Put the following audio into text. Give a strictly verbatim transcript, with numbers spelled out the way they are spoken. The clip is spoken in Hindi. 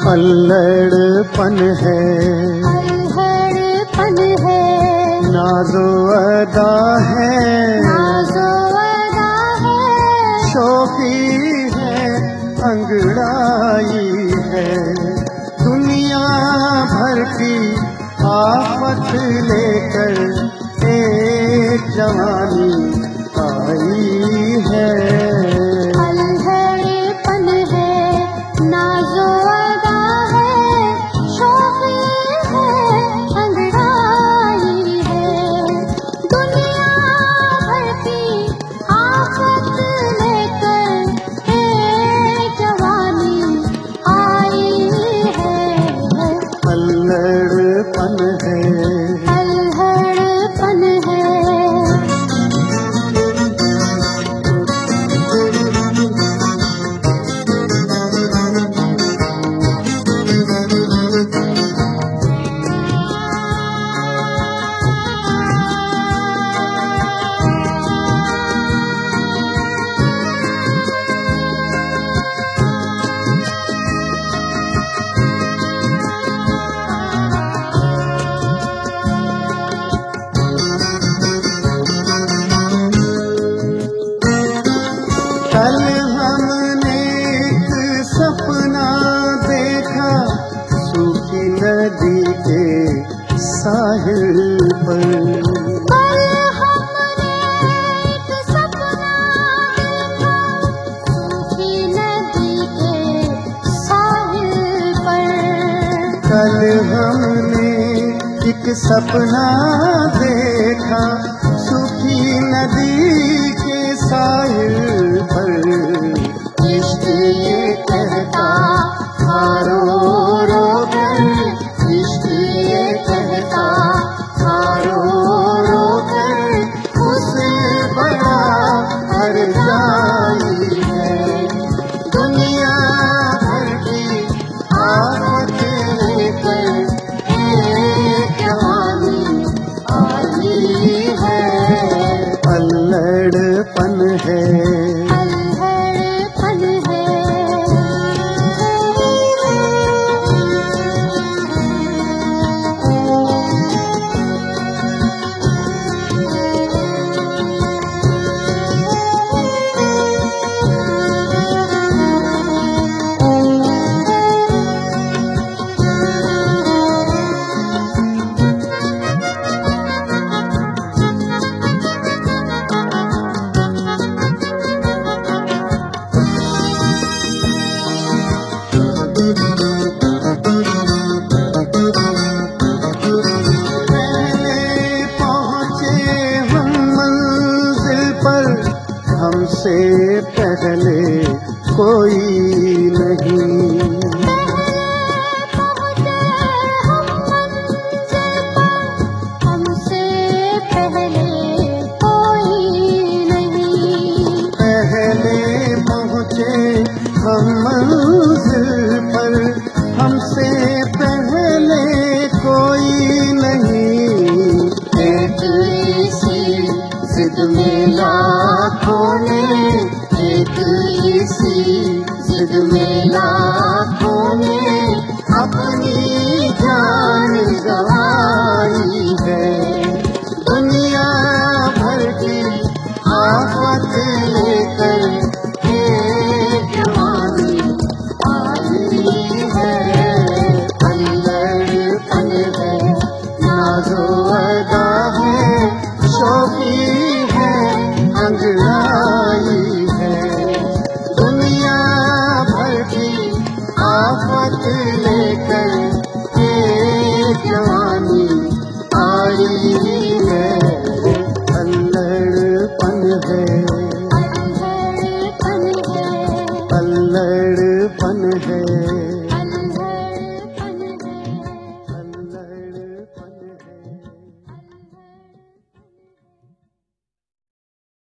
अल्हड़पन है, अल्हड़पन है, नाज़ो अदा है, नाज़ो अदा है, शौकी है, अंगड़ाई है। दुनिया भर की आफत लेकर एक जवानी आई है। अल्हड़पन है, नाज़ो अदा है, शौक़ी है, अंगड़ाई है। दुनिया भर की आफत लेकर एक जवानी आई है। अल्हड़पन है, अल्हड़पन है। कल हमने एक सपना देखा, सूखी नदी के साहिल पर। कल हमने एक सपना देखा, सूखी नदी के साहिल पर। कल हमने एक सपना देखा, सूखी नदी के साहिल पर। इश्क ये कहता था रो रो कर, इश्क ये कहता था रो रो कर, उससे बड़ा हर जाई है। दुनिया भर की आफत लेकर एक जवानी आई है। अल्हड़पन है, अल्हड़पन है। पहले पहुँचे हम मंजिल पर, हमसे पहले कोई नहीं। पहुँचे हम मंजिल पर, हमसे पहले कोई नहीं। पहले पहुँचे हम मंजिल पर, हमसे पहले कोई नहीं। एक इसी जिद में लाखों ने, एक इसी जिद में लाखों ने अपनी जान गंवाई है। दुनिया भर की आफत लेकर एक जवानी आई है। अल्हड़पन है, नाज़ो अदा है, शौकी है, अंगड़ाई है। दुनिया भर की आफत लेकर एक जवानी आई है। अल्हड़पन है, अल्हड़पन है। अल्हड़पन है।